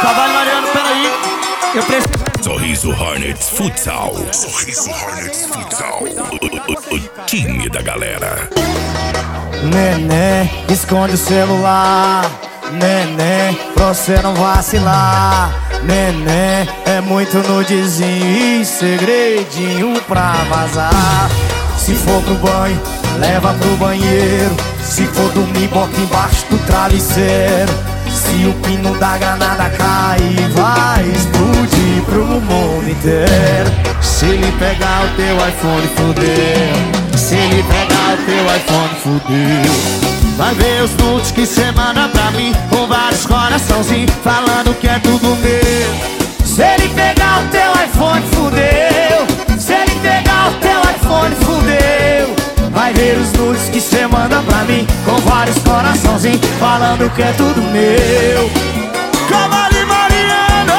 Trabalho, Mariano, peraí. Eu preciso. Sorriso Hornets Futsal. Sorriso Hornets Futsal. O time da galera. Neném, esconde o celular. Neném, pra você não vacilar. Neném, é muito nudezinho e segredinho pra vazar. Se for pro banho, leva pro banheiro. Se for dormir, bota embaixo do travesseiro. Se o pino da granada cair, vai explodir pro mundo inteiro. Se ele pegar o teu iPhone, fudeu. Se ele pegar o teu iPhone, fudeu. Vai ver os nudes que cê manda pra mim, com vários coraçãozinhos, falando que é tudo meu. Se ele pegar o teu iPhone, fudeu. Se ele pegar o teu iPhone, fudeu. Vai ver os nudes que cê manda pra mim, com vários coraçãozinhos, falando que é tudo meu. Cavale Mariano,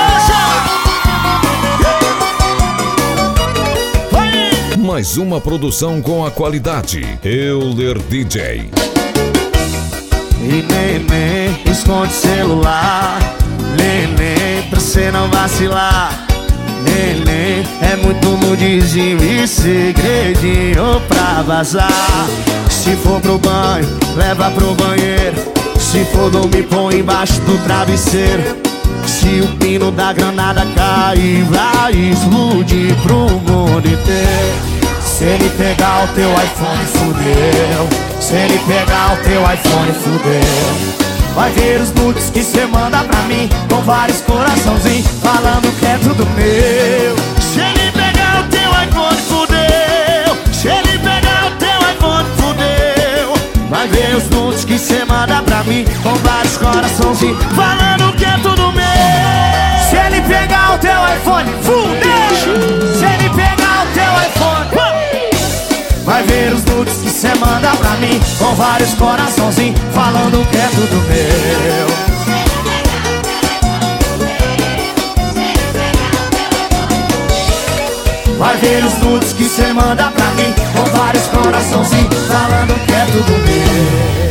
Mais uma produção com a qualidade Euler DJ. E neném, esconde celular. Neném, pra cê não vacilar. Neném, é muito nudezinho e segredinho pra vazar. Se for pro banho, leva pro banheiro. Se for dormir, põe embaixo do travesseiro. Se o pino da granada cair, vai explodir pro mundo inteiro. Se ele pegar o teu iPhone, fudeu. Se ele pegar o teu iPhone, fudeu. Vai ver os nudes que cê manda pra mim, com vários coraçãozinhos, falando que é tudo meu. Se ele pegar o teu iPhone, fudeu. Se ele pegar o teu iPhone, fudeu. Vai ver os nudes que cê manda pra mim, com vários coraçãozinhos, falando que é tudo meu. Se ele pegar o teu iPhone, fudeu. Se ele pegar o teu iPhone, vai ver os nudes que cê manda pra mim, com vários coraçãozinhos, falando que é tudo meu. Vai ver os nudes que cê manda pra mim, com vários coraçãozinhos, falando que é tudo meu.